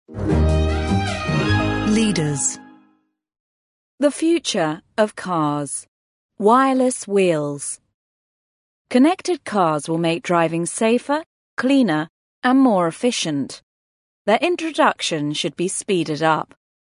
Leaders. The future of cars. Wireless wheels. Connected cars will make driving safer, cleaner, and more efficient. Their introduction should be speeded up.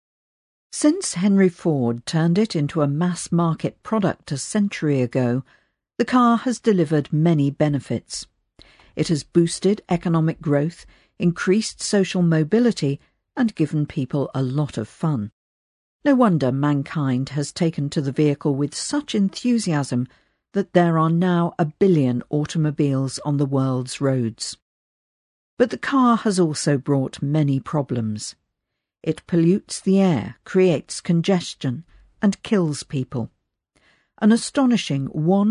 Since Henry Ford turned it into a mass-market product a century ago, the car has delivered many benefits. It has boosted economic growth, increased social mobility, and given people a lot of fun. No wonder mankind has taken to the vehicle with such enthusiasm that there are now 1 billion automobiles on the world's roads. But the car has also brought many problems. It pollutes the air, creates congestion, and kills people. An astonishing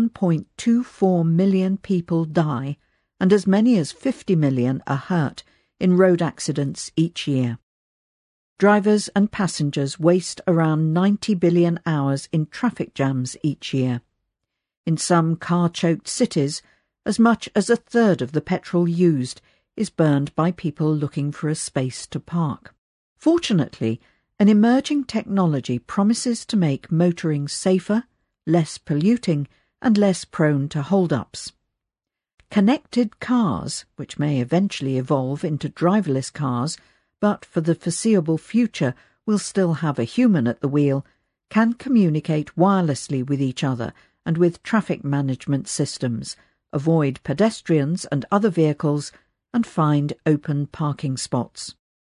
1.24 million people die, and as many as 50 million are hurt in road accidents each year. Drivers and passengers waste around 90 billion hours in traffic jams each year. In some car-choked cities, as much as 1/3 of the petrol used is burned by people looking for a space to park. Fortunately, an emerging technology promises to make motoring safer, less polluting, and less prone to hold-ups. Connected cars, which may eventually evolve into driverless cars, but for the foreseeable future will still have a human at the wheel, can communicate wirelessly with each other and with traffic management systems, avoid pedestrians and other vehicles, and find open parking spots.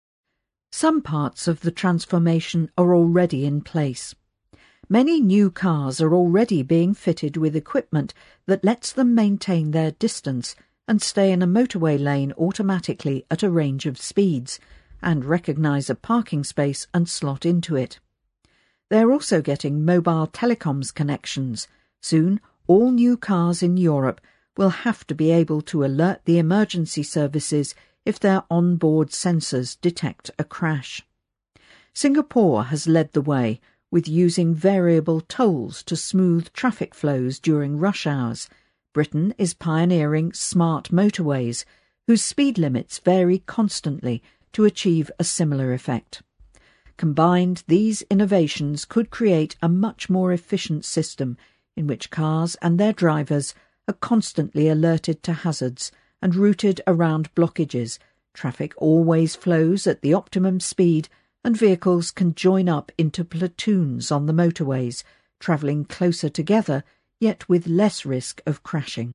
Some parts of the transformation are already in place. Many new cars are already being fitted with equipment that lets them maintain their distance and stay in a motorway lane automatically at a range of speeds, and recognise a parking space and slot into it. They're also getting mobile telecoms connections. Soon, all new cars in Europe will have to be able to alert the emergency services if their onboard sensors detect a crash. Singapore has led the way with using variable tolls to smooth traffic flows during rush hours. Britain is pioneering smart motorways, whose speed limits vary constantly to achieve a similar effect. Combined, these innovations could create a much more efficient system in which cars and their drivers are constantly alerted to hazards and routed around blockages. Traffic always flows at the optimum speed, and vehicles can join up into platoons on the motorways, travelling closer together, yet with less risk of crashing.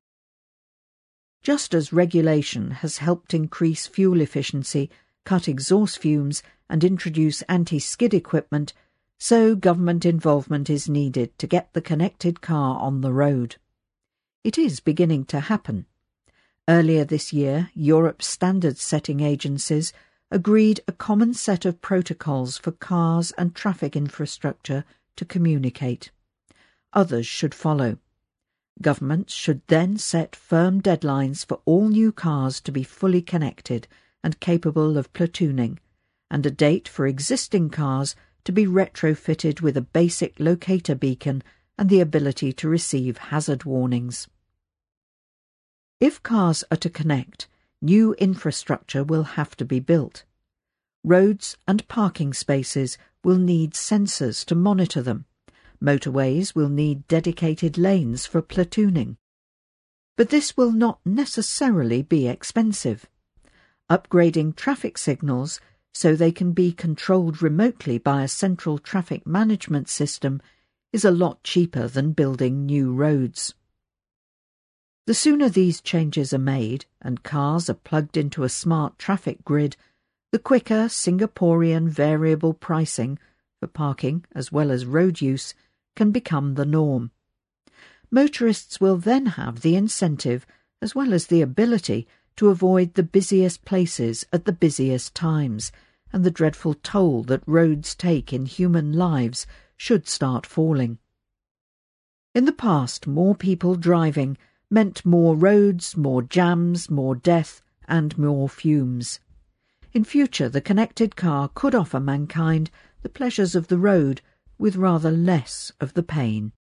Just as regulation has helped increase fuel efficiency, cut exhaust fumes, and introduce anti-skid equipment, so government involvement is needed to get the connected car on the road. It is beginning to happen. Earlier this year, Europe's standard-setting agencies agreed a common set of protocols for cars and traffic infrastructure to communicate. Others should follow. Governments should then set firm deadlines for all new cars to be fully connected and capable of platooning, and a date for existing cars to be retrofitted with a basic locator beacon and the ability to receive hazard warnings. If cars are to connect, new infrastructure will have to be built. Roads and parking spaces will need sensors to monitor them. Motorways will need dedicated lanes for platooning. But this will not necessarily be expensive. Upgrading traffic signals so they can be controlled remotely by a central traffic management system is a lot cheaper than building new roads. The sooner these changes are made and cars are plugged into a smart traffic grid, the quicker Singaporean variable pricing for parking as well as road use can become the norm. Motorists will then have the incentive as well as the ability to avoid the busiest places at the busiest times, and the dreadful toll that roads take in human lives should start falling. In the past, more people driving meant more roads, more jams, more death, and more fumes. In future, the connected car could offer mankind the pleasures of the road with rather less of the pain.